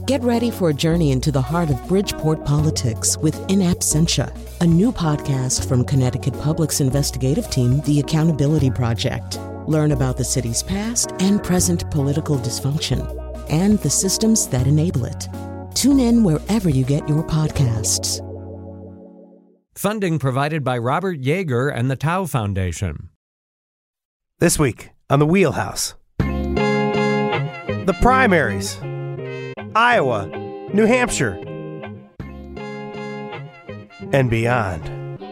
Get ready for a journey into the heart of Bridgeport politics with In Absentia, a new podcast from Connecticut Public's investigative team, The Accountability Project. Learn about the city's past and present political dysfunction and the systems that enable it. Tune in wherever you get your podcasts. Funding provided by Robert Yeager and the Tao Foundation. This week on The Wheelhouse, the primaries, Iowa, New Hampshire, and beyond.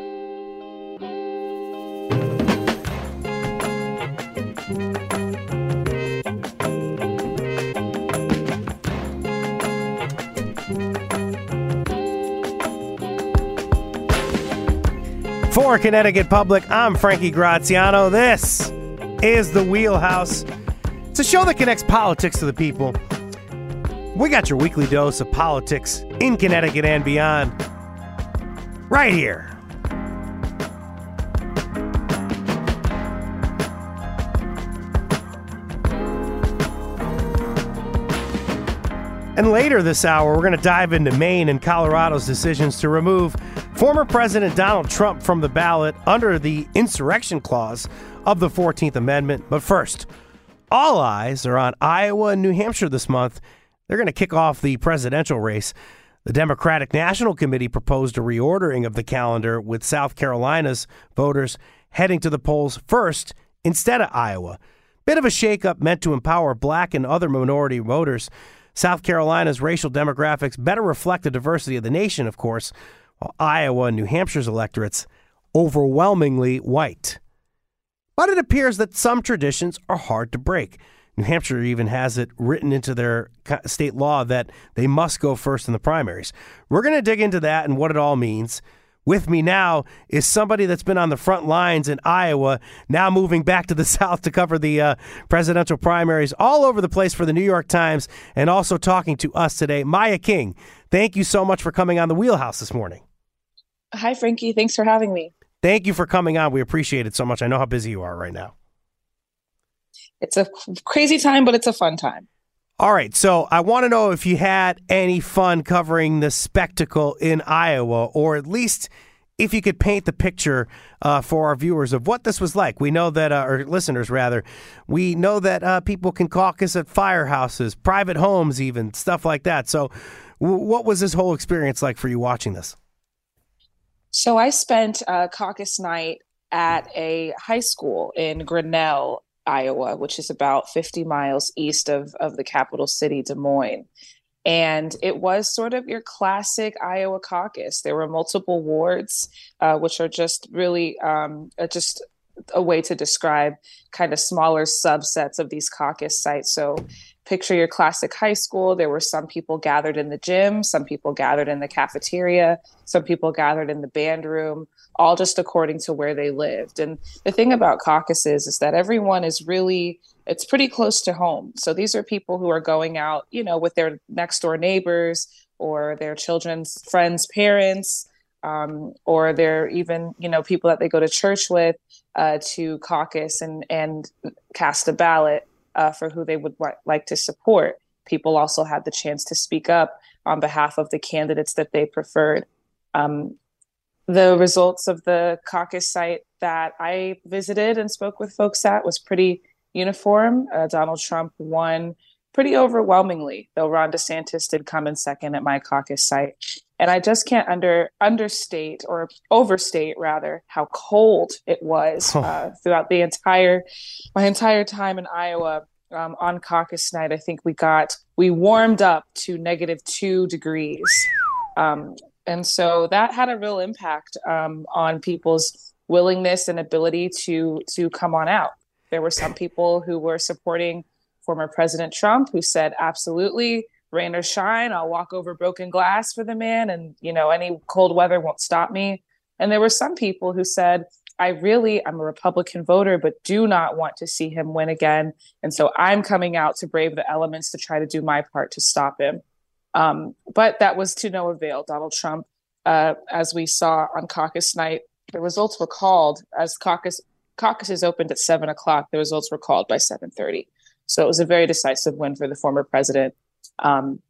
For Connecticut Public, I'm Frankie Graziano. This is The Wheelhouse. It's a show that connects politics to the people. We got your weekly dose of politics in Connecticut and beyond right here. And later this hour, we're going to dive into Maine and Colorado's decisions to remove former President Donald Trump from the ballot under the insurrection clause of the 14th Amendment. But first, all eyes are on Iowa and New Hampshire this month. They're going to kick off the presidential race. The Democratic National Committee proposed a reordering of the calendar, with South Carolina's voters heading to the polls first instead of Iowa. Bit of a shakeup meant to empower black and other minority voters. South Carolina's racial demographics better reflect the diversity of the nation, of course, while Iowa and New Hampshire's electorates overwhelmingly white. But it appears that some traditions are hard to break. New Hampshire even has it written into their state law that they must go first in the primaries. We're going to dig into that and what it all means. With me now is somebody that's been on the front lines in Iowa, now moving back to the South to cover the presidential primaries all over the place for the New York Times, and also talking to us today, Maya King. Thank you so much for coming on The Wheelhouse this morning. Hi, Frankie. Thanks for having me. Thank you for coming on. We appreciate it so much. I know how busy you are right now. It's a crazy time, but it's a fun time. All right. So I want to know if you had any fun covering the spectacle in Iowa, or at least if you could paint the picture for our viewers of what this was like. We know that, or listeners rather, we know that people can caucus at firehouses, private homes, even stuff like that. So what was this whole experience like for you watching this? So I spent caucus night at a high school in Grinnell, Iowa, which is about 50 miles east of the capital city, Des Moines. And it was sort of your classic Iowa caucus. There were multiple wards, which are just really just a way to describe kind of smaller subsets of these caucus sites. So picture your classic high school. There were some people gathered in the gym, some people gathered in the cafeteria, some people gathered in the band room, all just according to where they lived. And the thing about caucuses is that everyone is really, it's pretty close to home. So these are people who are going out, you know, with their next door neighbors or their children's friends' parents, or they're even, you know, people that they go to church with to caucus and cast a ballot for who they would like to support. People also had the chance to speak up on behalf of the candidates that they preferred. The results of the caucus site that I visited and spoke with folks at was pretty uniform. Donald Trump won pretty overwhelmingly, though Ron DeSantis did come in second at my caucus site. And I just can't understate or overstate rather how cold it was throughout my entire time in Iowa. On caucus night, I think we warmed up to -2 degrees. And so that had a real impact on people's willingness and ability to come on out. There were some people who were supporting former President Trump who said, absolutely, rain or shine, I'll walk over broken glass for the man, and you know, any cold weather won't stop me. And there were some people who said, I'm a Republican voter, but do not want to see him win again. And so I'm coming out to brave the elements to try to do my part to stop him. But that was to no avail. Donald Trump, as we saw on caucus night, the results were called as caucuses opened at 7:00. The results were called by 7:30. So it was a very decisive win for the former president.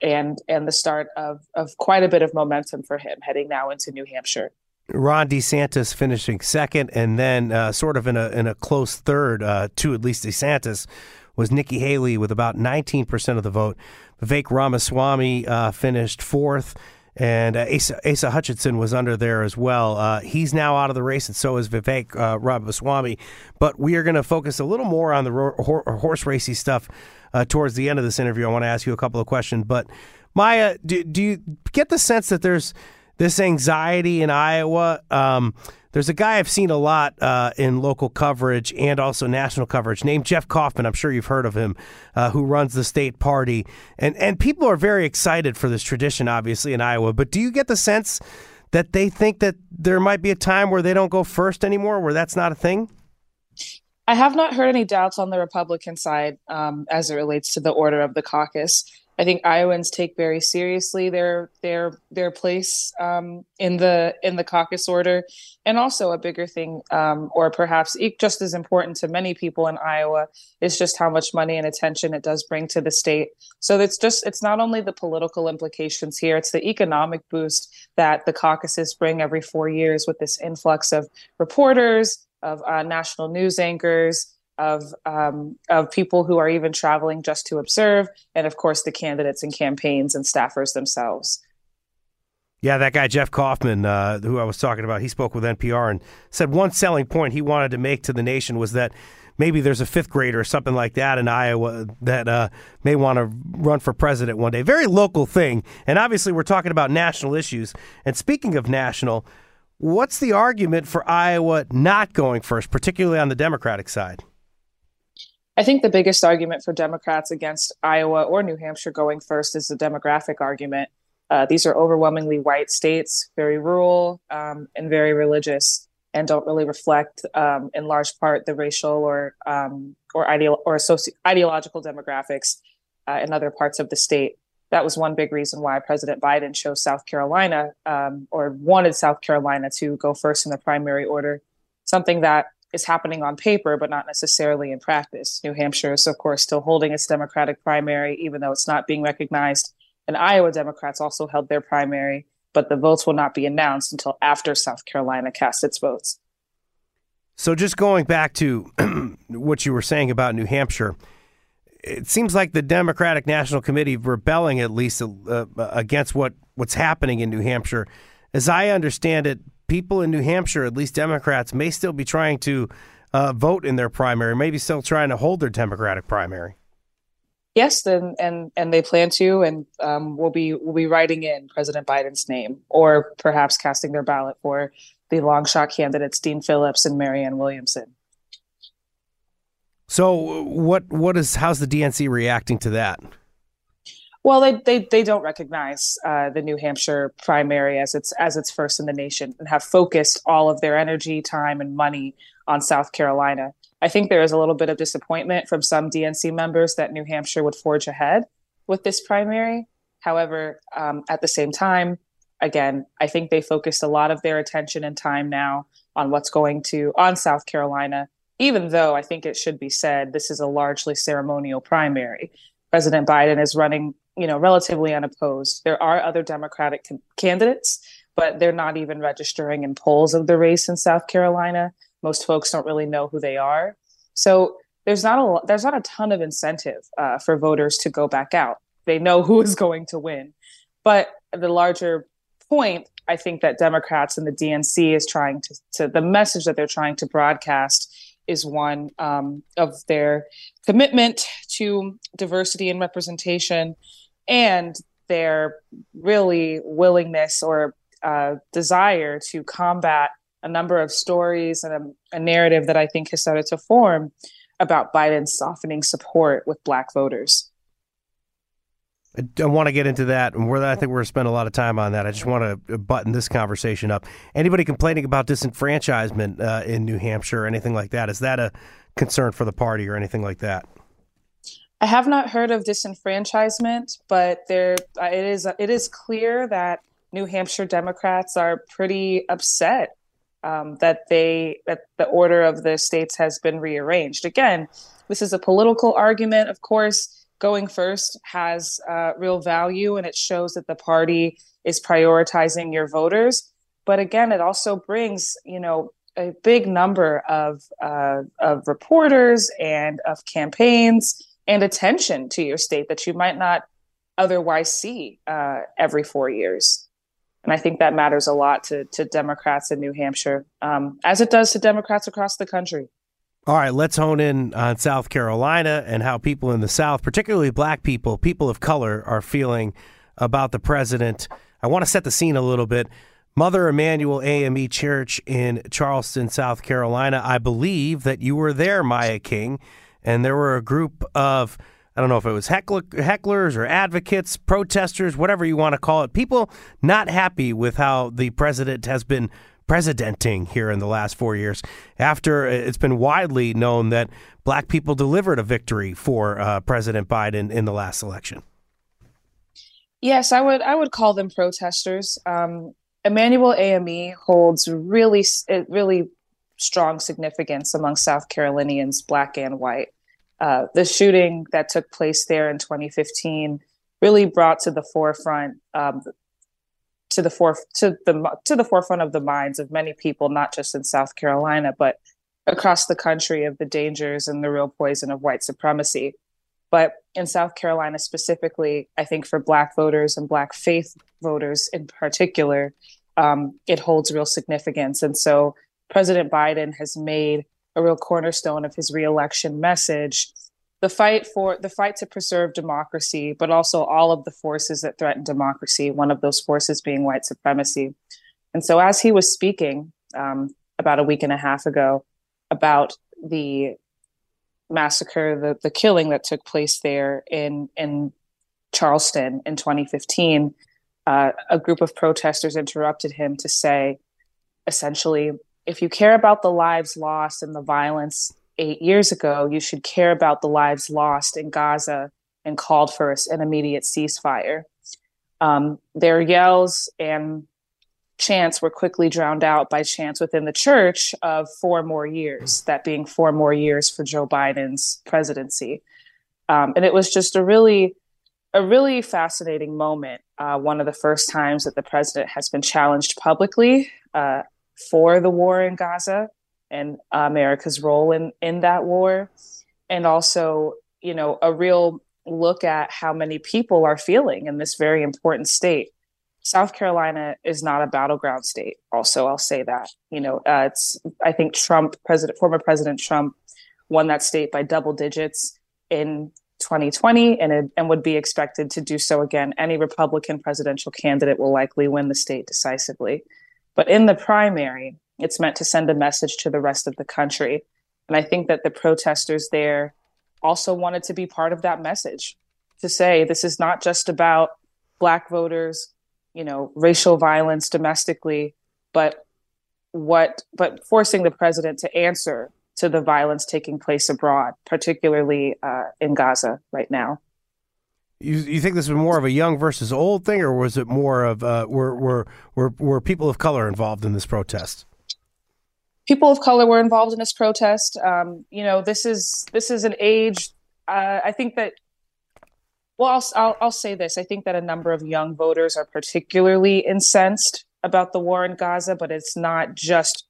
and the start of quite a bit of momentum for him heading now into New Hampshire. Ron DeSantis finishing second, and then sort of in a close third to at least DeSantis was Nikki Haley with about 19% of the vote. Vivek Ramaswamy finished fourth, and Asa Hutchinson was under there as well. He's now out of the race, and so is Vivek Ramaswamy. But we are going to focus a little more on the horse racy stuff towards the end of this interview. I want to ask you a couple of questions. But Maya, do you get the sense that there's this anxiety in Iowa? There's a guy I've seen a lot in local coverage and also national coverage named Jeff Kaufman. I'm sure you've heard of him, who runs the state party. And people are very excited for this tradition, obviously, in Iowa. But do you get the sense that they think that there might be a time where they don't go first anymore, where that's not a thing? I have not heard any doubts on the Republican side as it relates to the order of the caucus. I think Iowans take very seriously their place in the caucus order, and also a bigger thing, or perhaps just as important to many people in Iowa, is just how much money and attention it does bring to the state. So it's not only the political implications here; it's the economic boost that the caucuses bring every 4 years with this influx of reporters, of national news anchors, of people who are even traveling just to observe, and of course the candidates and campaigns and staffers themselves. Yeah, that guy Jeff Kaufman, who I was talking about, he spoke with NPR and said one selling point he wanted to make to the nation was that maybe there's a fifth grader or something like that in Iowa that may want to run for president one day. Very local thing, and obviously we're talking about national issues. And speaking of national, what's the argument for Iowa not going first, particularly on the Democratic side? I think the biggest argument for Democrats against Iowa or New Hampshire going first is the demographic argument. These are overwhelmingly white states, very rural and very religious, and don't really reflect, in large part, the racial or ideological demographics in other parts of the state. That was one big reason why President Biden chose South Carolina, or wanted South Carolina to go first in the primary order, something that is happening on paper, but not necessarily in practice. New Hampshire is, of course, still holding its Democratic primary, even though it's not being recognized. And Iowa Democrats also held their primary, but the votes will not be announced until after South Carolina casts its votes. So just going back to what you were saying about New Hampshire, it seems like the Democratic National Committee rebelling at least against what's happening in New Hampshire. As I understand it, people in New Hampshire, at least Democrats, may still be trying to vote in their primary, maybe still trying to hold their Democratic primary. Yes, and they plan to, and will be writing in President Biden's name, or perhaps casting their ballot for the long shot candidates Dean Phillips and Marianne Williamson. So how's the DNC reacting to that? Well, they don't recognize the New Hampshire primary as its first in the nation, and have focused all of their energy, time, and money on South Carolina. I think there is a little bit of disappointment from some DNC members that New Hampshire would forge ahead with this primary. However, at the same time, again, I think they focused a lot of their attention and time now on on South Carolina, even though I think it should be said this is a largely ceremonial primary. President Biden is running, relatively unopposed. There are other Democratic candidates, but they're not even registering in polls of the race in South Carolina. Most folks don't really know who they are. So there's not a ton of incentive for voters to go back out. They know who is going to win. But the larger point, I think, that Democrats and the DNC is trying to the message that they're trying to broadcast is one of their commitment to diversity and representation, and their really willingness or desire to combat a number of stories and a narrative that I think has started to form about Biden's softening support with Black voters. I want to get into that, and I think we're going to spend a lot of time on that. I just want to button this conversation up. Anybody complaining about disenfranchisement in New Hampshire or anything like that? Is that a concern for the party or anything like that? I have not heard of disenfranchisement, but it is clear that New Hampshire Democrats are pretty upset that the order of the states has been rearranged. Again, this is a political argument, of course, going first has real value, and it shows that the party is prioritizing your voters. But again, it also brings, a big number of reporters and of campaigns and attention to your state that you might not otherwise see every 4 years. And I think that matters a lot to Democrats in New Hampshire, as it does to Democrats across the country. All right, let's hone in on South Carolina and how people in the South, particularly black people of color, are feeling about the president. I want to set the scene a little bit. Mother Emanuel AME Church in Charleston, South Carolina. I believe that you were there, Maya King, and there were a group of, I don't know if it was hecklers or advocates, protesters, whatever you want to call it, people not happy with how the president has been presidenting here in the last 4 years, after it's been widely known that black people delivered a victory for President Biden in the last election. Yes, I would call them protesters. Emanuel AME holds really strong significance among South Carolinians, black and white. The shooting that took place there in 2015 really brought to the forefront to the forefront of the minds of many people, not just in South Carolina, but across the country, of the dangers and the real poison of white supremacy. But in South Carolina specifically, I think for black voters and black faith voters in particular, it holds real significance. And so President Biden has made a real cornerstone of his reelection message the fight to preserve democracy, but also all of the forces that threaten democracy, one of those forces being white supremacy. And so as he was speaking about a week and a half ago about the massacre, the killing that took place there in Charleston in 2015, a group of protesters interrupted him to say, essentially, if you care about the lives lost and the violence 8 years ago, you should care about the lives lost in Gaza, and called for an immediate ceasefire. Their yells and chants were quickly drowned out by chants within the church of 4 more years, that being 4 more years for Joe Biden's presidency. And it was just a really fascinating moment. One of the first times that the president has been challenged publicly for the war in Gaza and America's role in that war. And also, a real look at how many people are feeling in this very important state. South Carolina is not a battleground state. Also, I'll say that, I think former President Trump won that state by double digits in 2020 and would be expected to do so again. Any Republican presidential candidate will likely win the state decisively. But in the primary, it's meant to send a message to the rest of the country. And I think that the protesters there also wanted to be part of that message, to say this is not just about black voters, racial violence domestically, but forcing the president to answer to the violence taking place abroad, particularly in Gaza right now. You think this was more of a young versus old thing, or was it more of were people of color involved in this protest? People of color were involved in this protest. This is an age. I think that. Well, I'll say this. I think that a number of young voters are particularly incensed about the war in Gaza, but it's not just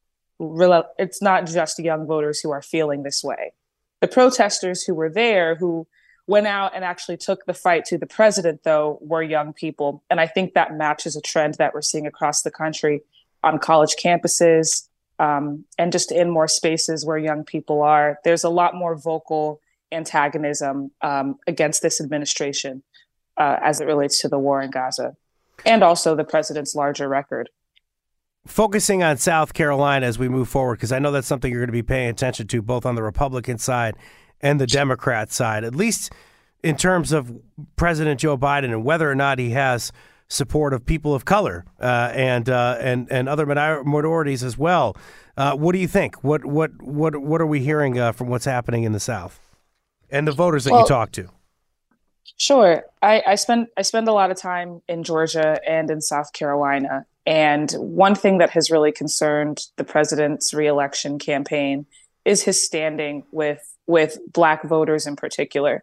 young voters who are feeling this way. The protesters who were there, who went out and actually took the fight to the president, though, were young people. And I think that matches a trend that we're seeing across the country on college campuses and just in more spaces where young people are. There's a lot more vocal antagonism against this administration as it relates to the war in Gaza, and also the president's larger record. Focusing on South Carolina as we move forward, because I know that's something you're going to be paying attention to both on the Republican side and the Democrat side, at least in terms of President Joe Biden and whether or not he has support of people of color and other minorities as well. What do you think? What are we hearing from what's happening in the South and the voters that you talk to? Sure. I spend a lot of time in Georgia and in South Carolina. And one thing that has really concerned the president's reelection campaign is his standing with Black voters in particular.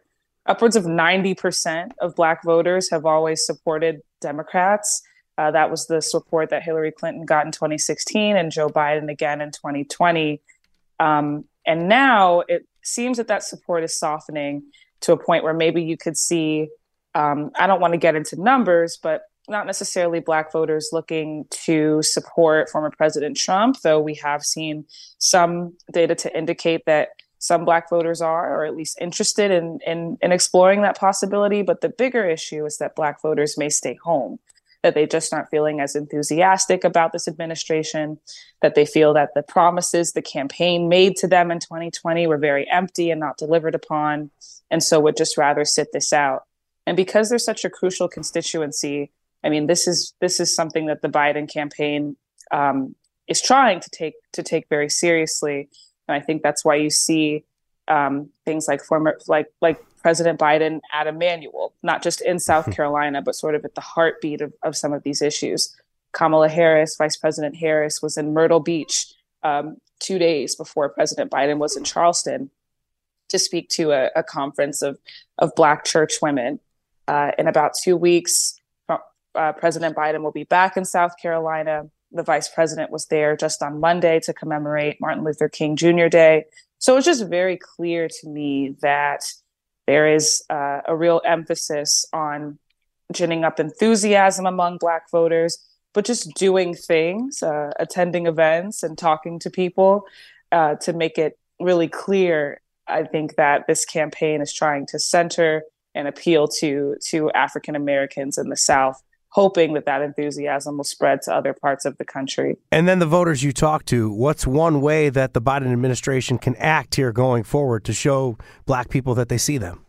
upwards of 90% of Black voters have always supported Democrats. That was the support that Hillary Clinton got in 2016 and Joe Biden again in 2020. And now it seems that support is softening to a point where maybe you could see, I don't want to get into numbers, but not necessarily Black voters looking to support former President Trump, though we have seen some data to indicate that some Black voters are, or at least interested in exploring that possibility. But the bigger issue is that Black voters may stay home, that they just aren't feeling as enthusiastic about this administration, that they feel that the promises the campaign made to them in 2020 were very empty and not delivered upon, and so would just rather sit this out. And because there's such a crucial constituency, I mean, this is something that the Biden campaign is trying to take very seriously. And I think that's why you see things like President Biden at Emmanuel, not just in South Carolina, but sort of at the heartbeat of some of these issues. Kamala Harris, Vice President Harris, was in Myrtle Beach 2 days before President Biden was in Charleston to speak to a conference of Black church women. In about 2 weeks, President Biden will be back in South Carolina. The vice president was there just on Monday to commemorate Martin Luther King Jr. Day. So it's just very clear to me that there is a real emphasis on ginning up enthusiasm among Black voters, but just doing things, attending events and talking to people to make it really clear. I think that this campaign is trying to center and appeal to African Americans in the South, hoping that enthusiasm will spread to other parts of the country. And then the voters you talk to, what's one way that the Biden administration can act here going forward to show Black people that they see them?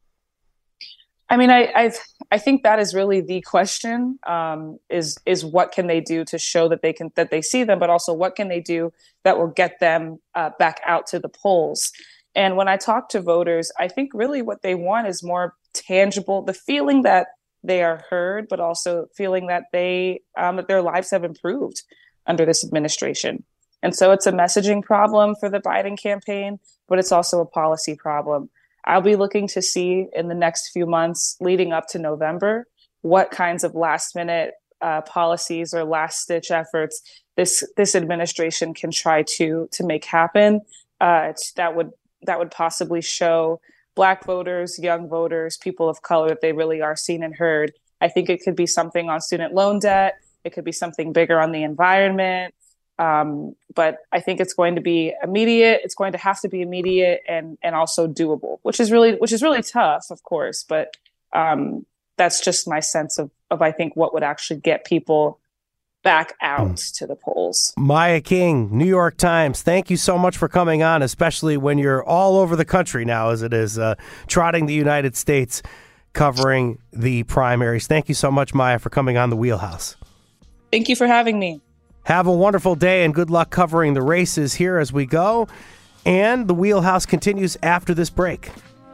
I mean, I think that is really the question, is what can they do to show that they see them, but also what can they do that will get them back out to the polls? And when I talk to voters, I think really what they want is more tangible, the feeling that they are heard, but also feeling that that their lives have improved under this administration. And so it's a messaging problem for the Biden campaign, but it's also a policy problem. I'll be looking to see in the next few months leading up to November, what kinds of last minute policies or last stitch efforts this administration can try to make happen that would possibly show Black voters, young voters, people of color, that they really are seen and heard. I think it could be something on student loan debt. It could be something bigger on the environment. But I think it's going to be immediate. It's going to have to be immediate and also doable, which is really tough, of course. But that's just my sense of I think what would actually get people back out to the polls. Maya King, New York Times, thank you so much for coming on, especially when you're all over the country now, as it is, trotting the United States, covering the primaries. Thank you so much, Maya, for coming on The Wheelhouse. Thank you for having me. Have a wonderful day and good luck covering the races here as we go. And The Wheelhouse continues after this break.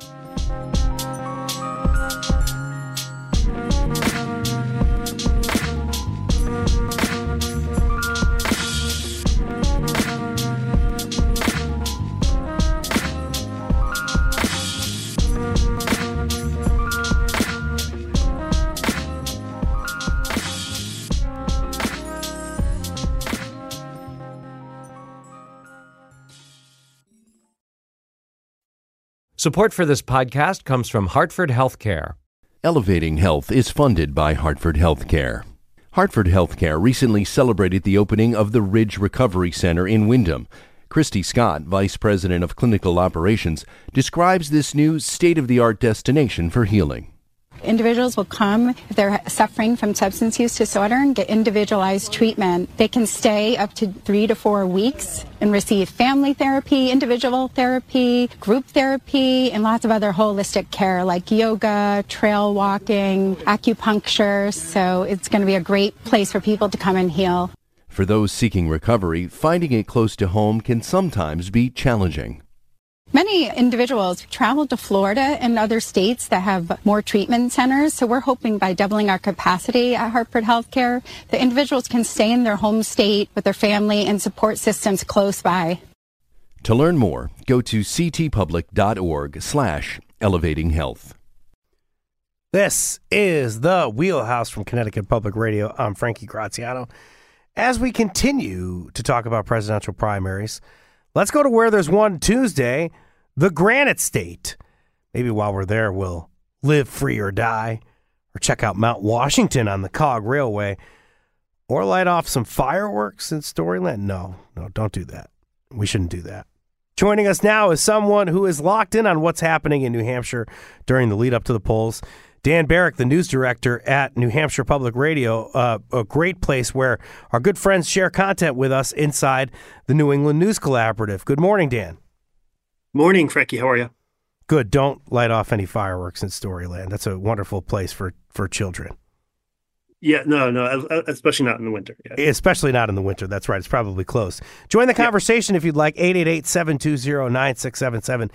Support for this podcast comes from Hartford Healthcare. Elevating Health is funded by Hartford Healthcare. Hartford Healthcare recently celebrated the opening of the Ridge Recovery Center in Windham. Christy Scott, Vice President of Clinical Operations, describes this new state-of-the-art destination for healing. Individuals will come if they're suffering from substance use disorder and get individualized treatment. They can stay up to 3 to 4 weeks and receive family therapy, individual therapy, group therapy, and lots of other holistic care like yoga, trail walking, acupuncture. So it's going to be a great place for people to come and heal. For those seeking recovery, finding it close to home can sometimes be challenging. Many individuals travel to Florida and other states that have more treatment centers. So we're hoping by doubling our capacity at Hartford Healthcare, the individuals can stay in their home state with their family and support systems close by. To learn more, go to ctpublic.org/ elevating health. This is the Wheelhouse from Connecticut Public Radio. I'm Frankie Graziano. As we continue to talk about presidential primaries, let's go to where there's one Tuesday, the Granite State. Maybe while we're there, we'll live free or die, or check out Mount Washington on the Cog Railway, or light off some fireworks in Storyland. No, don't do that. We shouldn't do that. Joining us now is someone who is locked in on what's happening in New Hampshire during the lead up to the polls. Dan Barrick, the news director at New Hampshire Public Radio, a great place where our good friends share content with us inside the New England News Collaborative. Good morning, Dan. Morning, Frankie. How are you? Good. Don't light off any fireworks in Storyland. That's a wonderful place for children. Yeah, no, especially not in the winter. Yeah. Especially not in the winter. That's right. It's probably closed. Join the conversation if you'd like. 888-720-9677.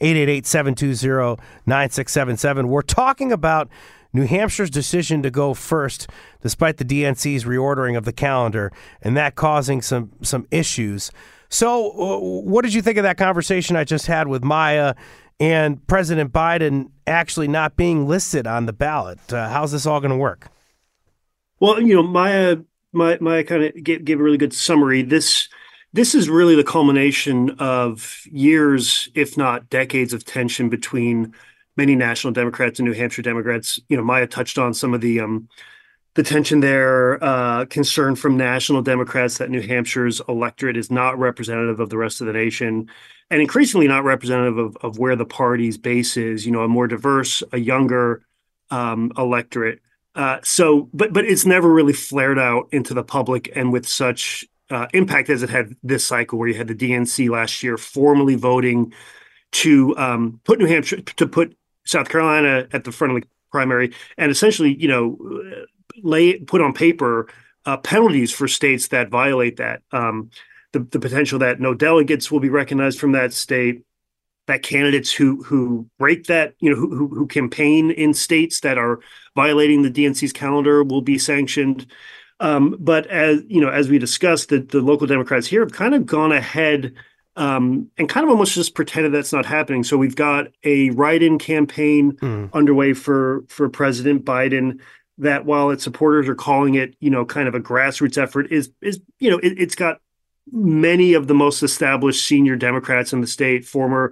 888-720-9677. We're talking about New Hampshire's decision to go first, despite the DNC's reordering of the calendar, and that causing some issues. So what did you think of that conversation I just had with Maya and President Biden actually not being listed on the ballot? How's this all going to work? Well, Maya kind of gave a really good summary. This is really the culmination of years, if not decades, of tension between many national Democrats and New Hampshire Democrats. Maya touched on some of the tension there, concern from national Democrats that New Hampshire's electorate is not representative of the rest of the nation, and increasingly not representative of where the party's base is. A more diverse, a younger electorate. But it's never really flared out into the public and with such impact as it had this cycle, where you had the DNC last year formally voting to put New Hampshire, to put South Carolina at the front of the primary, and essentially, put on paper penalties for states that violate that. The potential that no delegates will be recognized from that state, that candidates who break that, who campaign in states that are violating the DNC's calendar will be sanctioned. But as we discussed, the local Democrats here have kind of gone ahead and kind of almost just pretended that's not happening. So we've got a write-in campaign underway for President Biden that, while its supporters are calling it, kind of a grassroots effort, it's got many of the most established senior Democrats in the state, former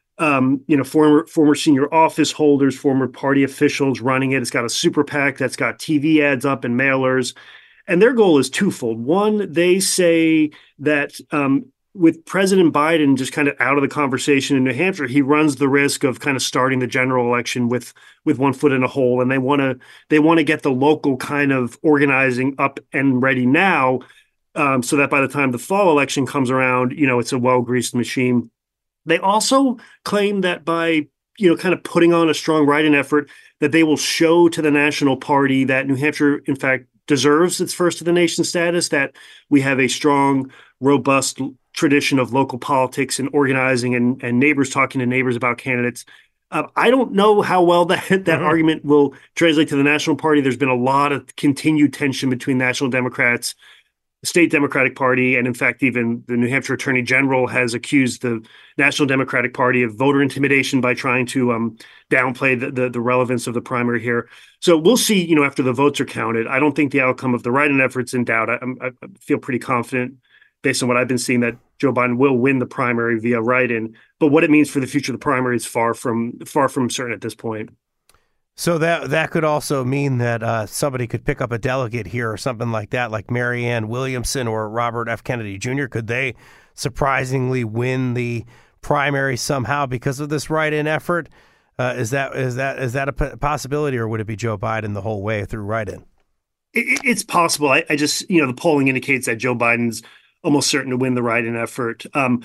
senior office holders, former party officials running it. It's got a super PAC that's got TV ads up and mailers. And their goal is twofold. One, they say that with President Biden just kind of out of the conversation in New Hampshire, he runs the risk of kind of starting the general election with one foot in a hole. And they want to get the local kind of organizing up and ready now, so that by the time the fall election comes around, it's a well-greased machine. They also claim that by, kind of putting on a strong write-in effort, that they will show to the national party that New Hampshire, in fact, deserves its first of the nation status, that we have a strong, robust tradition of local politics and organizing and neighbors talking to neighbors about candidates. I don't know how well that argument will translate to the national party. There's been a lot of continued tension between national Democrats, the state Democratic Party, and in fact, even the New Hampshire Attorney General has accused the National Democratic Party of voter intimidation by trying to downplay the relevance of the primary here. So we'll see, after the votes are counted. I don't think the outcome of the write-in effort's in doubt. I feel pretty confident, based on what I've been seeing, that Joe Biden will win the primary via write-in. But what it means for the future of the primary is far from certain at this point. So that could also mean that somebody could pick up a delegate here or something like that, like Marianne Williamson or Robert F. Kennedy Jr. Could they surprisingly win the primary somehow because of this write-in effort? Is that a possibility, or would it be Joe Biden the whole way through write-in? It's possible. I just, the polling indicates that Joe Biden's almost certain to win the write-in effort.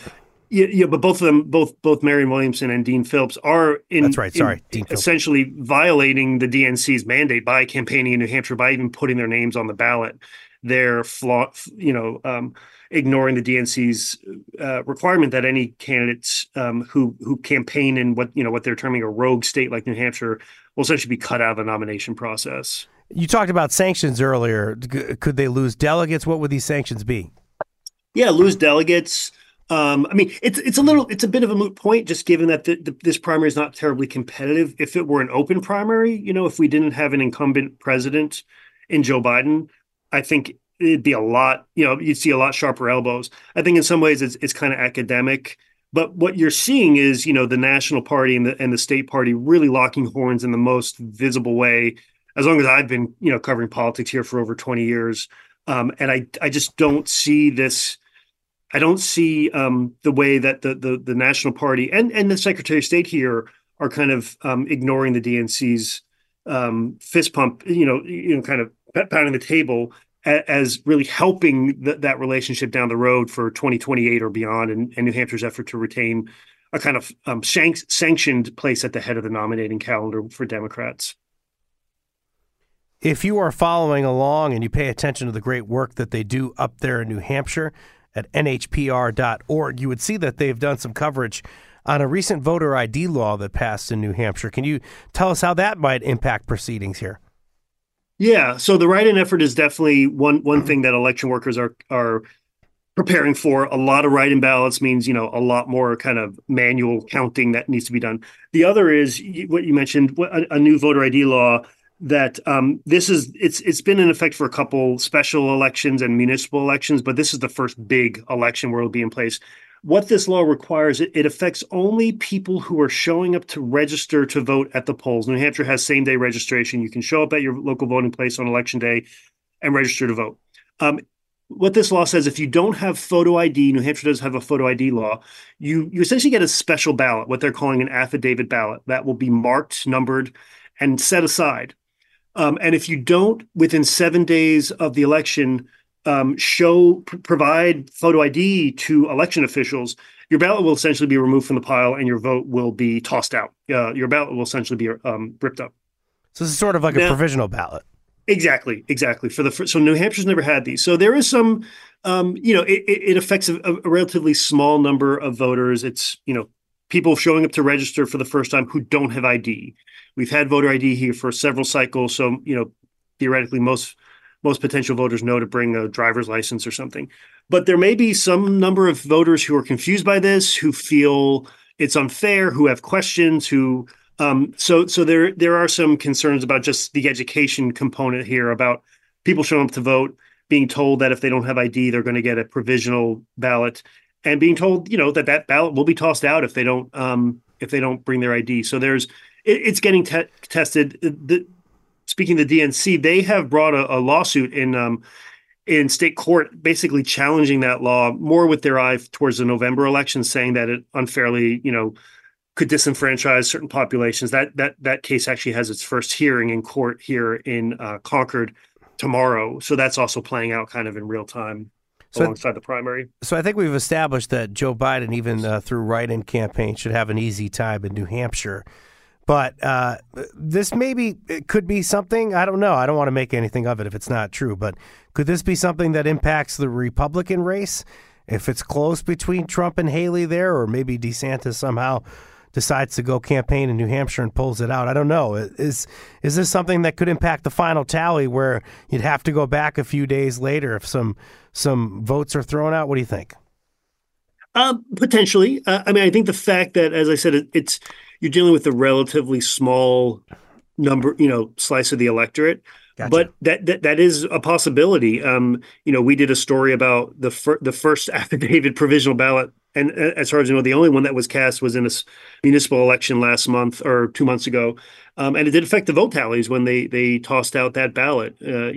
But both of them, both Marianne Williamson and Dean Phillips are Dean essentially violating the DNC's mandate by campaigning in New Hampshire, by even putting their names on the ballot. They're ignoring the DNC's requirement that any candidates who campaign in what they're terming a rogue state like New Hampshire will essentially be cut out of the nomination process. You talked about sanctions earlier. Could they lose delegates? What would these sanctions be? Yeah, lose delegates. I mean, it's a bit of a moot point, just given that this primary is not terribly competitive. If it were an open primary, if we didn't have an incumbent president in Joe Biden, I think it'd be a lot, you'd see a lot sharper elbows. I think in some ways it's kind of academic, but what you're seeing is, the National Party and the state party really locking horns in the most visible way, as long as I've been, covering politics here for over 20 years. And I just don't see this. I don't see the way that the National Party and the Secretary of State here are kind of ignoring the DNC's fist pump, kind of pounding the table as really helping that relationship down the road for 2028 or beyond, and New Hampshire's effort to retain a kind of sanctioned place at the head of the nominating calendar for Democrats. If you are following along and you pay attention to the great work that they do up there in New Hampshire at nhpr.org, you would see that they've done some coverage on a recent voter ID law that passed in New Hampshire. Can you tell us how that might impact proceedings here? Yeah, so the write-in effort is definitely one thing that election workers are preparing for. A lot of write-in ballots means, a lot more kind of manual counting that needs to be done. The other is what you mentioned, a new voter ID law that it's been in effect for a couple special elections and municipal elections, but this is the first big election where it'll be in place. What this law requires, it affects only people who are showing up to register to vote at the polls. New Hampshire has same-day registration. You can show up at your local voting place on election day and register to vote. What this law says, if you don't have photo ID, New Hampshire does have a photo ID law, you essentially get a special ballot, what they're calling an affidavit ballot, that will be marked, numbered, and set aside. And if you don't, within 7 days of the election, provide photo ID to election officials, your ballot will essentially be removed from the pile and your vote will be tossed out. Your ballot will essentially be ripped up. So this is sort of like a provisional ballot. Exactly. So New Hampshire's never had these. So there is some, it affects a relatively small number of voters. It's, people showing up to register for the first time who don't have ID. We've had voter ID here for several cycles. So, theoretically, most potential voters know to bring a driver's license or something. But there may be some number of voters who are confused by this, who feel it's unfair, who have questions, who so there are some concerns about just the education component here, about people showing up to vote, being told that if they don't have ID, they're going to get a provisional ballot, and being told, that ballot will be tossed out if they don't bring their ID. So it's getting tested. Speaking of the DNC, they have brought a lawsuit in state court, basically challenging that law more with their eye towards the November election, saying that it unfairly, could disenfranchise certain populations. That case actually has its first hearing in court here in Concord tomorrow. So that's also playing out kind of in real time alongside the primary. So I think we've established that Joe Biden, even through write-in campaign, should have an easy time in New Hampshire. But this it could be something, I don't know. I don't want to make anything of it if it's not true. But could this be something that impacts the Republican race? If it's close between Trump and Haley there, or maybe DeSantis somehow decides to go campaign in New Hampshire and pulls it out. I don't know. Is this something that could impact the final tally where you'd have to go back a few days later if some votes are thrown out? What do you think? Potentially. I think the fact that, as I said, you're dealing with a relatively small number, slice of the electorate. Gotcha. But that is a possibility. We did a story about the first affidavit provisional ballot, and as far as you know, the only one that was cast was in a municipal election last month or 2 months ago, and it did affect the vote tallies when they tossed out that ballot.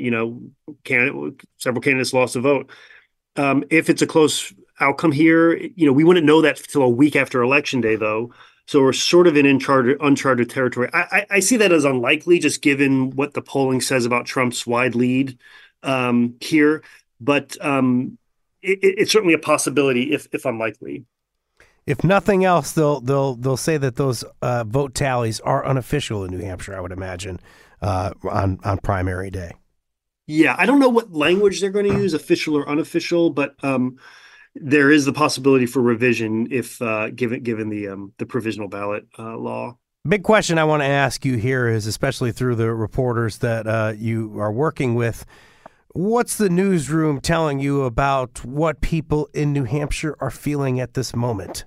Several candidates lost a vote. If it's a close outcome here, we wouldn't know that till a week after Election Day, though. So we're sort of in uncharted territory. I see that as unlikely, just given what the polling says about Trump's wide lead here. But it's certainly a possibility, if unlikely. If nothing else, they'll say that those vote tallies are unofficial in New Hampshire, I would imagine, on primary day. Yeah, I don't know what language they're going to use, official or unofficial, but there is the possibility for revision if given the provisional ballot law. Big question I want to ask you here is, especially through the reporters that you are working with, What's the newsroom telling you about what people in New Hampshire are feeling at this moment?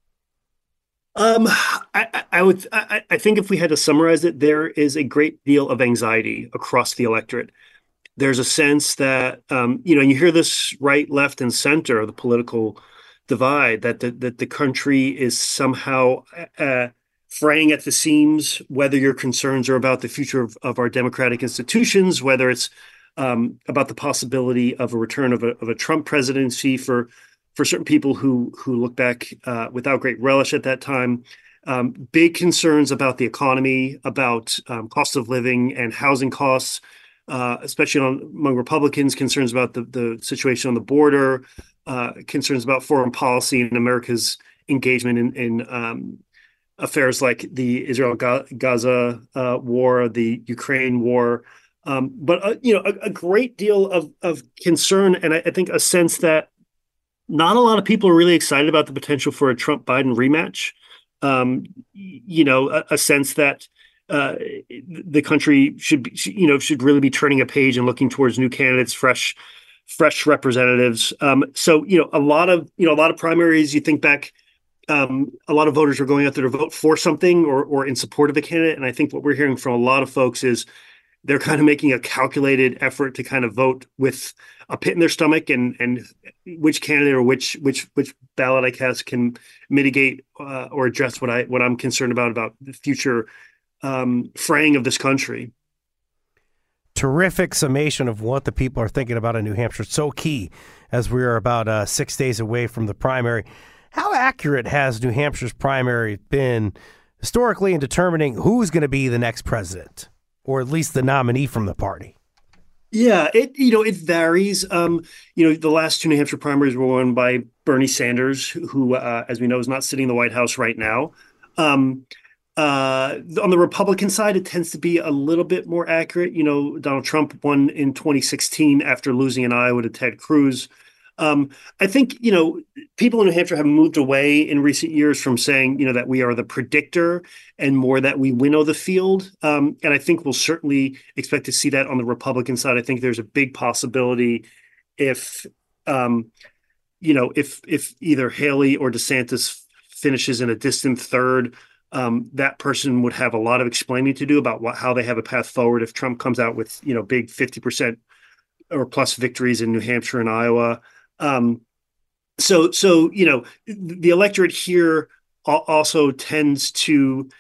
I think if we had to summarize it, there is a great deal of anxiety across the electorate. There's a sense that, and you hear this right, left, and center of the political divide, that the country is somehow fraying at the seams, whether your concerns are about the future of our democratic institutions, whether it's about the possibility of a return of a Trump presidency for certain people who look back without great relish at that time. Big concerns about the economy, about cost of living and housing costs, especially among Republicans, concerns about the situation on the border, concerns about foreign policy and America's engagement in affairs like the Israel-Gaza war, the Ukraine war. But a great deal of concern, and I think a sense that not a lot of people are really excited about the potential for a Trump-Biden rematch. A sense that the country should really be turning a page and looking towards new candidates, fresh representatives. So a lot of primaries. You think back, a lot of voters are going out there to vote for something or in support of a candidate, and I think what we're hearing from a lot of folks is they're kind of making a calculated effort to kind of vote with a pit in their stomach, and which candidate or which ballot I cast can mitigate or address what I'm concerned about the future fraying of this country. Terrific summation of what the people are thinking about in New Hampshire. So key as we are about 6 days away from the primary. How accurate has New Hampshire's primary been historically in determining who's going to be the next president, or at least the nominee from the party? Yeah, it varies. The last two New Hampshire primaries were won by Bernie Sanders, who, as we know, is not sitting in the White House right now. On the Republican side, it tends to be a little bit more accurate. Donald Trump won in 2016 after losing in Iowa to Ted Cruz. I think, people in New Hampshire have moved away in recent years from saying, that we are the predictor and more that we winnow the field. And I think we'll certainly expect to see that on the Republican side. I think there's a big possibility if either Haley or DeSantis finishes in a distant third, that person would have a lot of explaining to do about how they have a path forward if Trump comes out with, big 50% or plus victories in New Hampshire and Iowa. So the electorate here also tends to,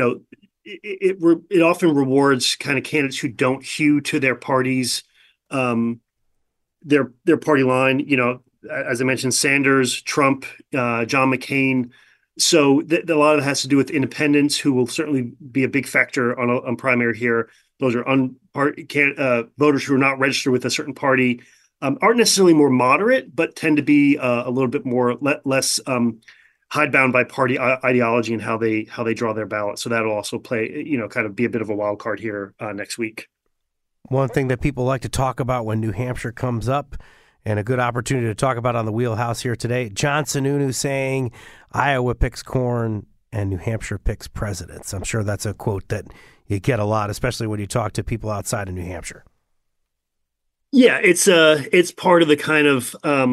it often rewards kind of candidates who don't hew to their party's, their party line. As I mentioned, Sanders, Trump, John McCain. So a lot of it has to do with independents, who will certainly be a big factor on primary here. Those are voters who are not registered with a certain party. Aren't necessarily more moderate, but tend to be a little bit more less hidebound by party ideology and how they draw their ballot. So that'll also play, kind of be a bit of a wild card here next week. One thing that people like to talk about when New Hampshire comes up, and a good opportunity to talk about on the Wheelhouse here today, John Sununu saying Iowa picks corn and New Hampshire picks presidents. I'm sure that's a quote that you get a lot, especially when you talk to people outside of New Hampshire. Yeah, it's part of the kind of,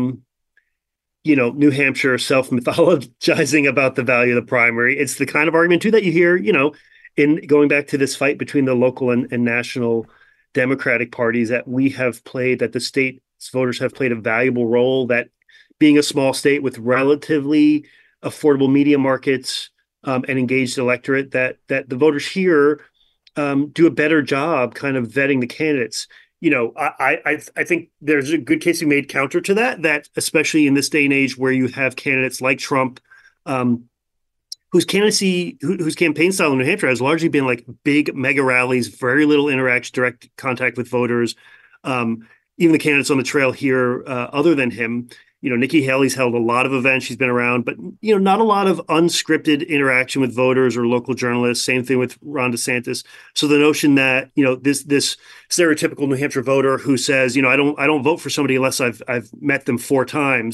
New Hampshire self-mythologizing about the value of the primary. It's the kind of argument, too, that you hear, in going back to this fight between the local and national Democratic parties, that the state's voters have played a valuable role, that being a small state with relatively affordable media markets and engaged electorate, that the voters here do a better job kind of vetting the candidates. I think there's a good case we made counter to that especially in this day and age where you have candidates like Trump, whose campaign style in New Hampshire has largely been like big mega rallies, very little direct contact with voters. Even the candidates on the trail here, other than him, Nikki Haley's held a lot of events. She's been around, but, not a lot of unscripted interaction with voters or local journalists. Same thing with Ron DeSantis. So the notion that, this stereotypical New Hampshire voter who says, I don't vote for somebody unless I've met them 4 times,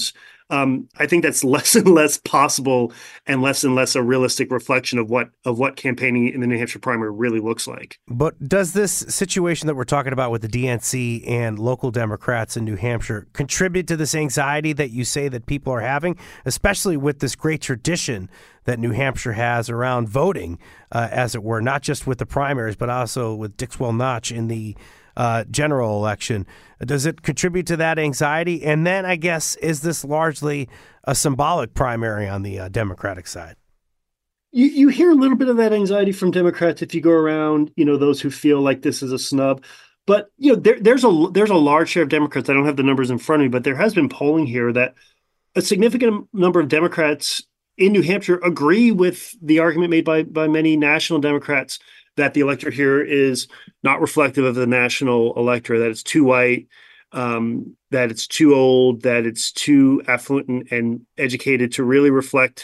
I think that's less and less possible and less a realistic reflection of what campaigning in the New Hampshire primary really looks like. But does this situation that we're talking about with the DNC and local Democrats in New Hampshire contribute to this anxiety that you say that people are having, especially with this great tradition that New Hampshire has around voting, as it were, not just with the primaries, but also with Dixwell Notch in the general election? Does it contribute to that anxiety? And then, I guess, is this largely a symbolic primary on the Democratic side? You hear a little bit of that anxiety from Democrats if you go around, those who feel like this is a snub. But, there's a large share of Democrats. I don't have the numbers in front of me, but there has been polling here that a significant number of Democrats in New Hampshire agree with the argument made by many national Democrats that the electorate here is not reflective of the national electorate, that it's too white, that it's too old, that it's too affluent and educated to really reflect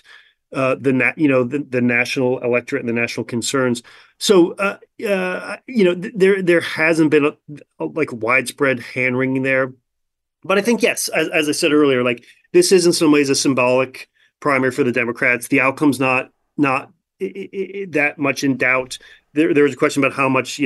the national electorate and the national concerns. So, there hasn't been a widespread hand wringing there. But I think, yes, as I said earlier, this is in some ways a symbolic primary for the Democrats. The outcome's not that much in doubt. There was a question about how much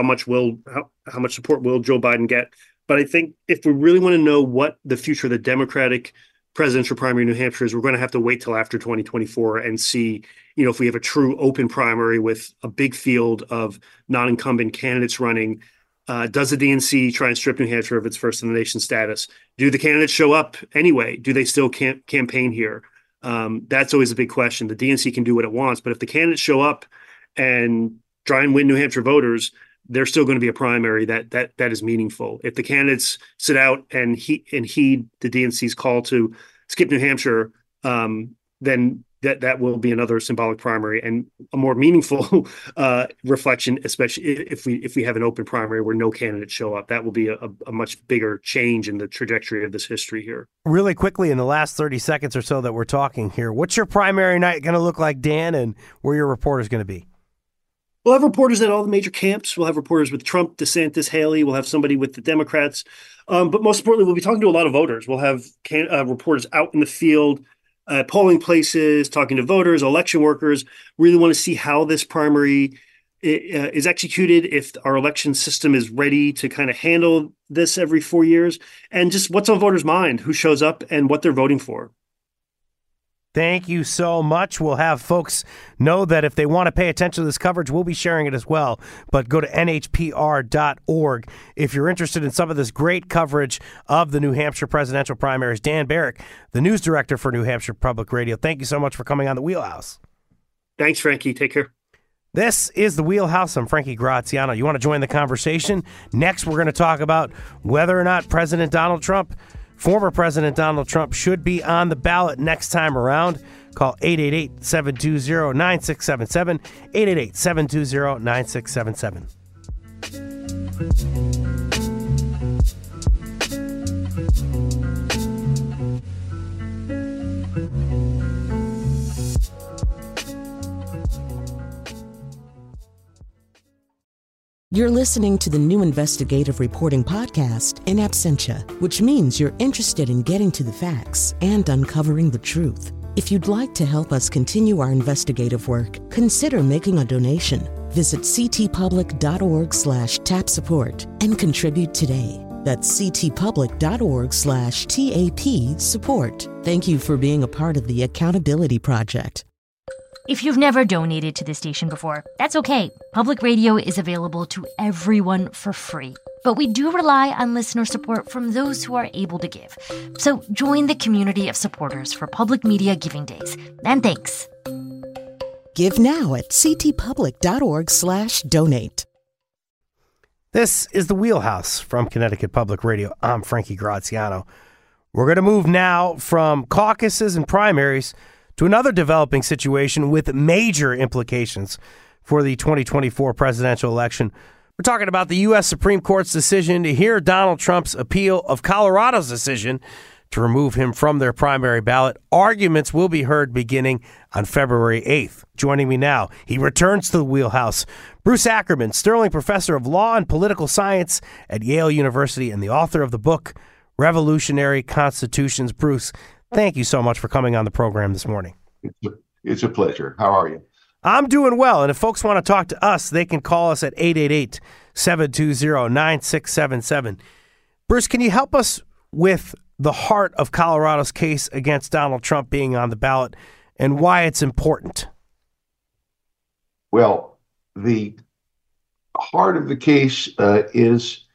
support will Joe Biden get. But I think if we really want to know what the future of the Democratic presidential primary in New Hampshire is, we're going to have to wait till after 2024 and see, if we have a true open primary with a big field of non-incumbent candidates running. Does the DNC try and strip New Hampshire of its first in the nation status? Do the candidates show up anyway? Do they still campaign here? That's always a big question. The DNC can do what it wants, but if the candidates show up and try and win New Hampshire voters, there's still going to be a primary that is meaningful. If the candidates sit out and heed the DNC's call to skip New Hampshire, then that will be another symbolic primary and a more meaningful reflection, especially if we have an open primary where no candidates show up. That will be a much bigger change in the trajectory of this history here. Really quickly, in the last 30 seconds or so that we're talking here, what's your primary night going to look like, Dan, and where your reporter's going to be? We'll have reporters at all the major camps. We'll have reporters with Trump, DeSantis, Haley. We'll have somebody with the Democrats. But most importantly, we'll be talking to a lot of voters. We'll have reporters out in the field, polling places, talking to voters, election workers. Really want to see how this primary is executed, if our election system is ready to kind of handle this every 4 years, and just what's on voters' mind, who shows up, and what they're voting for. Thank you so much. We'll have folks know that if they want to pay attention to this coverage, we'll be sharing it as well. But go to nhpr.org if you're interested in some of this great coverage of the New Hampshire presidential primaries. Dan Barrick, the news director for New Hampshire Public Radio, thank you so much for coming on The Wheelhouse. Thanks, Frankie. Take care. This is The Wheelhouse. I'm Frankie Graziano. You want to join the conversation? Next, we're going to talk about whether or not former President Donald Trump should be on the ballot next time around. Call 888-720-9677, 888-720-9677. You're listening to the new investigative reporting podcast, In Absentia, which means you're interested in getting to the facts and uncovering the truth. If you'd like to help us continue our investigative work, consider making a donation. Visit ctpublic.org/tap support and contribute today. That's ctpublic.org/TAP support. Thank you for being a part of the Accountability Project. If you've never donated to the station before, that's okay. Public radio is available to everyone for free. But we do rely on listener support from those who are able to give. So join the community of supporters for Public Media Giving Days. And thanks. Give now at ctpublic.org/donate. This is The Wheelhouse from Connecticut Public Radio. I'm Frankie Graziano. We're going to move now from caucuses and primaries to another developing situation with major implications for the 2024 presidential election. We're talking about the U.S. Supreme Court's decision to hear Donald Trump's appeal of Colorado's decision to remove him from their primary ballot. Arguments will be heard beginning on February 8th. Joining me now, he returns to The Wheelhouse, Bruce Ackerman, Sterling Professor of Law and Political Science at Yale University and the author of the book, Revolutionary Constitutions. Bruce, thank you so much for coming on the program this morning. It's a pleasure. How are you? I'm doing well, and if folks want to talk to us, they can call us at 888-720-9677. Bruce, can you help us with the heart of Colorado's case against Donald Trump being on the ballot and why it's important? Well, the heart of the case is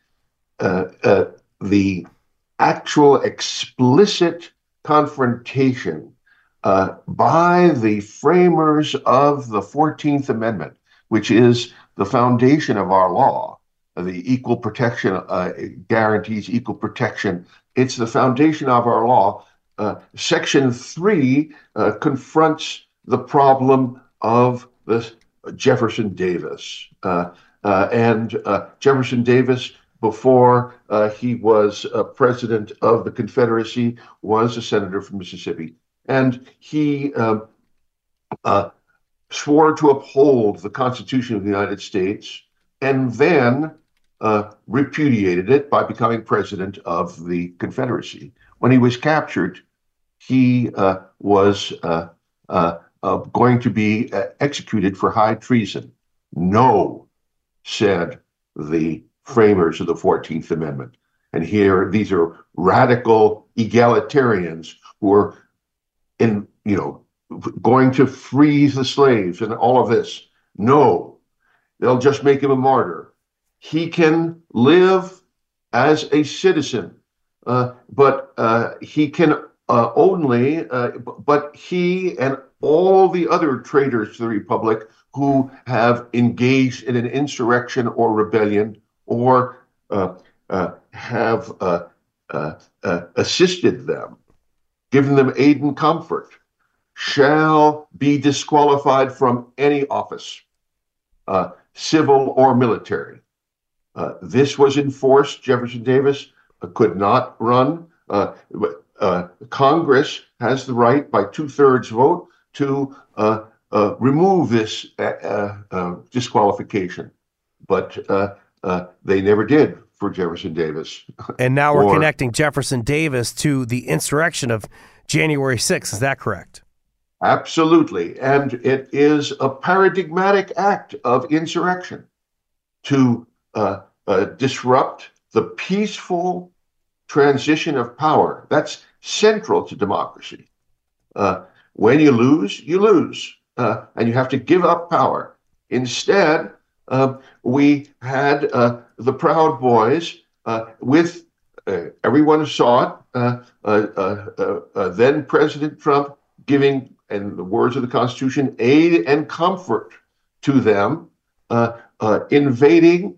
the actual explicit confrontation by the framers of the 14th Amendment, which is the foundation of our law. The equal protection guarantees equal protection. It's the foundation of our law. Section 3 confronts the problem of the Jefferson Davis. And Jefferson Davis, before he was president of the Confederacy, was a senator from Mississippi. And he swore to uphold the Constitution of the United States and then repudiated it by becoming president of the Confederacy. When he was captured, he was going to be executed for high treason. No, said the framers of the 14th Amendment. And here, these are radical egalitarians who are going to free the slaves and all of this. No, they'll just make him a martyr. He can live as a citizen, but he can but he and all the other traitors to the Republic who have engaged in an insurrection or rebellion or have assisted them, given them aid and comfort, shall be disqualified from any office, civil or military. This was enforced. Jefferson Davis could not run. Congress has the right by 2/3 vote to remove this disqualification, but they never did for Jefferson Davis. And now we're connecting Jefferson Davis to the insurrection of January 6th. Is that correct? Absolutely. And it is a paradigmatic act of insurrection to disrupt the peaceful transition of power. That's central to democracy. When you lose, you lose, and you have to give up power. Instead, we had the Proud Boys with everyone saw it. Then President Trump giving, in the words of the Constitution, aid and comfort to them, invading.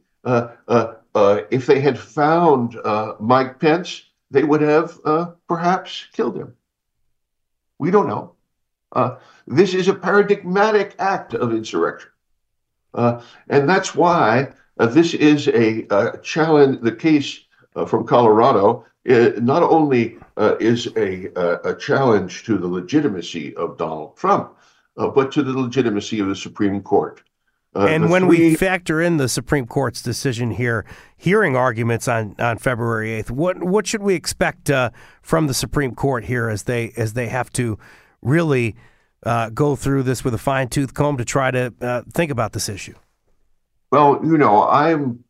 If they had found Mike Pence, they would have perhaps killed him. We don't know. This is a paradigmatic act of insurrection. And that's why this is a challenge. The case from Colorado not only is a challenge to the legitimacy of Donald Trump, but to the legitimacy of the Supreme Court. And when we factor in the Supreme Court's decision here, hearing arguments on February 8th, what should we expect from the Supreme Court here as they have to really go through this with a fine-tooth comb to try to think about this issue? Well, I'm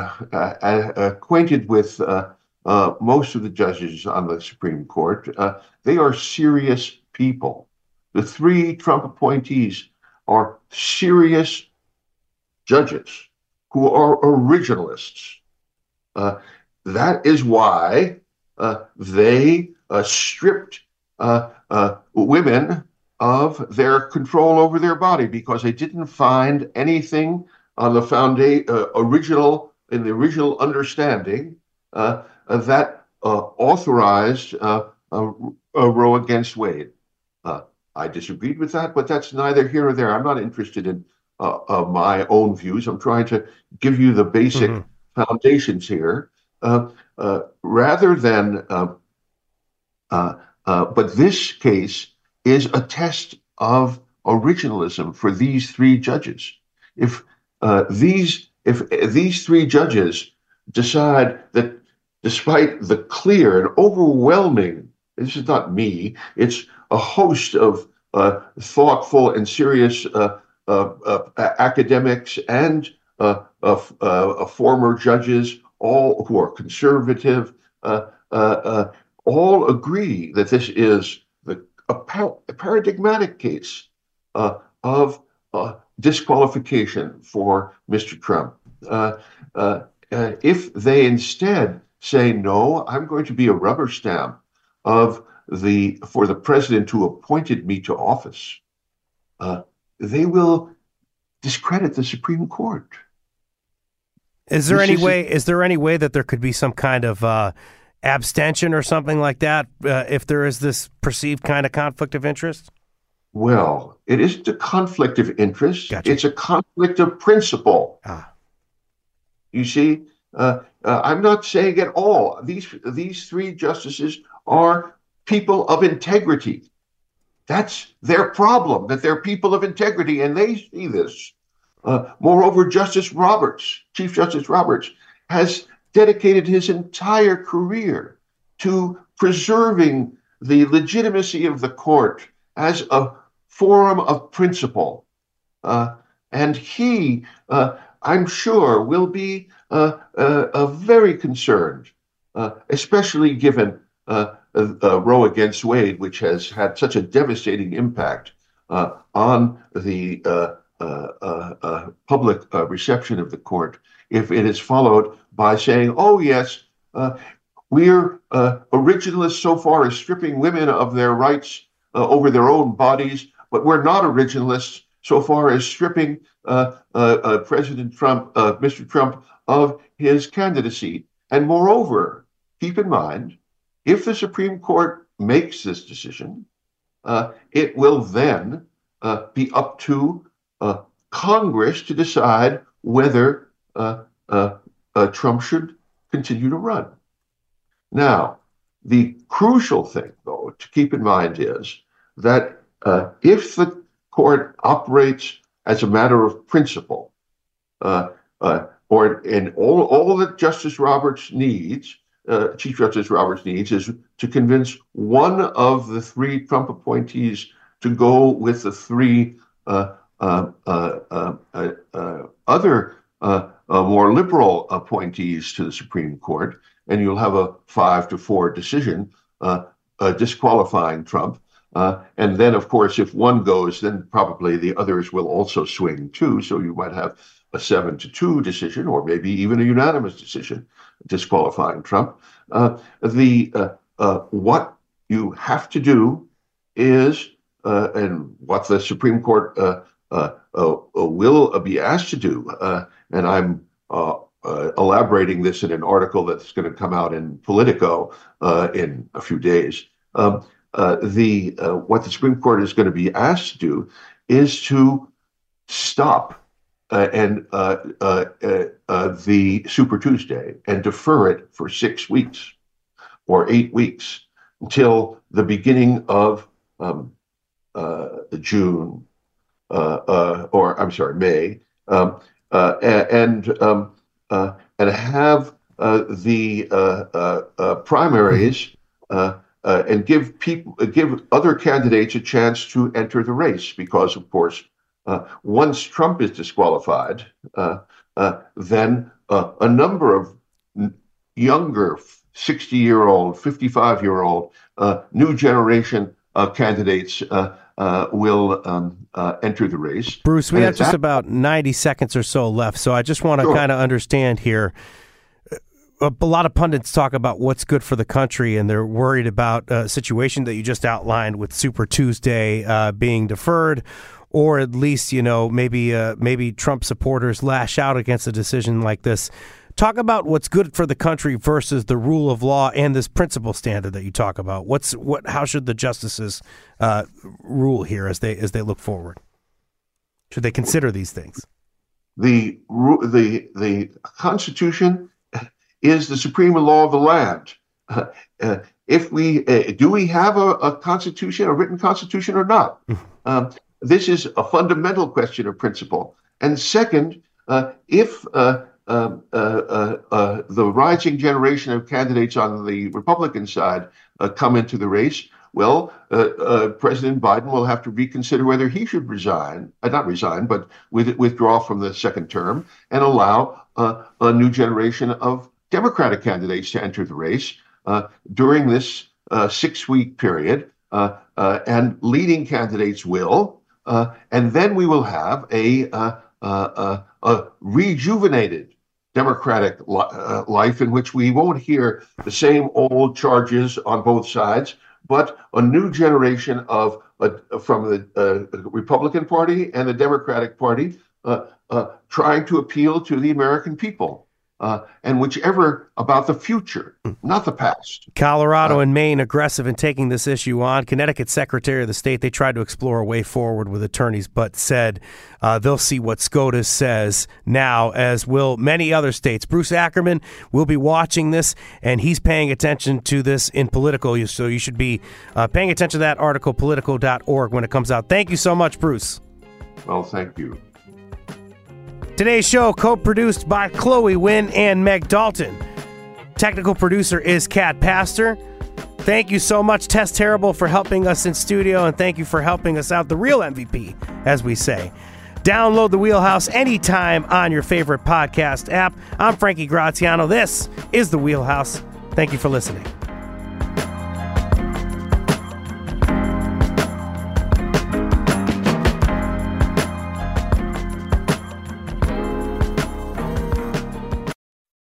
acquainted with most of the judges on the Supreme Court. They are serious people. The 3 Trump appointees are serious judges who are originalists. That is why they stripped women of their control over their body, because they didn't find anything on the original understanding that authorized Roe against Wade. I disagreed with that, but that's neither here nor there. I'm not interested in my own views. I'm trying to give you the basic foundations here, rather than. But this case is a test of originalism for these 3 judges. If these 3 judges decide that, despite the clear and overwhelming this is not me, it's a host of thoughtful and serious academics and former judges, all who are conservative, all agree that this is a paradigmatic case of disqualification for Mr. Trump. If they instead say, no, I'm going to be a rubber stamp for the president who appointed me to office, they will discredit the Supreme Court. Is there any way that there could be some kind of abstention or something like that if there is this perceived kind of conflict of interest? Well, it isn't a conflict of interest. Gotcha. It's a conflict of principle. You see, I'm not saying at all. These three justices are people of integrity. That's their problem, that they're people of integrity, and they see this. Moreover, Chief Justice Roberts, has dedicated his entire career to preserving the legitimacy of the court as a forum of principle. And he, I'm sure, will be very concerned, especially given Roe against Wade, which has had such a devastating impact on the public reception of the court, if it is followed by saying, oh, yes, we're originalists so far as stripping women of their rights over their own bodies, but we're not originalists so far as stripping President Trump, Mr. Trump, of his candidacy. And moreover, keep in mind, if the Supreme Court makes this decision, it will then be up to Congress to decide whether Trump should continue to run. Now, the crucial thing, though, to keep in mind is that if the court operates as a matter of principle, or in all that Justice Roberts needs, Chief Justice Roberts needs, is to convince one of the three Trump appointees to go with the three other more liberal appointees to the Supreme Court, and you'll have a 5-4 decision disqualifying Trump. And then, of course, if one goes, then probably the others will also swing too. So you might have a 7-2 decision, or maybe even a unanimous decision disqualifying Trump. What you have to do is, and what the Supreme Court will be asked to do, and I'm elaborating this in an article that's going to come out in Politico in a few days. What the Supreme Court is going to be asked to do is to stop the Super Tuesday and defer it for 6 weeks or 8 weeks until the beginning of June, or I'm sorry, May, and have the primaries and give other candidates a chance to enter the race, because, of course, once Trump is disqualified, then a number of younger 60-year-old, 55-year-old, new generation candidates will enter the race. Bruce, we have just about 90 seconds or so left, so I just want to kind of understand here. A lot of pundits talk about what's good for the country, and they're worried about a situation that you just outlined with Super Tuesday being deferred, or at least, maybe Trump supporters lash out against a decision like this. Talk about what's good for the country versus the rule of law and this principle standard that you talk about. How should the justices rule here as they look forward? Should they consider these things? The Constitution is the supreme law of the land. If do we have a constitution, a written constitution, or not? This is a fundamental question of principle. And second, if the rising generation of candidates on the Republican side come into the race, well, President Biden will have to reconsider whether he should not resign, but withdraw from the second term and allow a new generation of Democratic candidates to enter the race during this 6-week period. And leading candidates will, and then we will have a rejuvenated Democratic life in which we won't hear the same old charges on both sides, but a new generation from the Republican Party and the Democratic Party trying to appeal to the American people. And whichever about the future, not the past. Colorado and Maine aggressive in taking this issue on. Connecticut Secretary of the State, they tried to explore a way forward with attorneys, but said they'll see what SCOTUS says now, as will many other states. Bruce Ackerman will be watching this, and he's paying attention to this in Politico, so you should be paying attention to that article, Politico.org, when it comes out. Thank you so much, Bruce. Well, thank you. Today's show co-produced by Chloe Wynn and Meg Dalton. Technical producer is Kat Pastor. Thank you so much, Tess Terrible, for helping us in studio, and thank you for helping us out, the real MVP, as we say. Download the Wheelhouse anytime on your favorite podcast app. I'm Frankie Graziano. This is the Wheelhouse. Thank you for listening.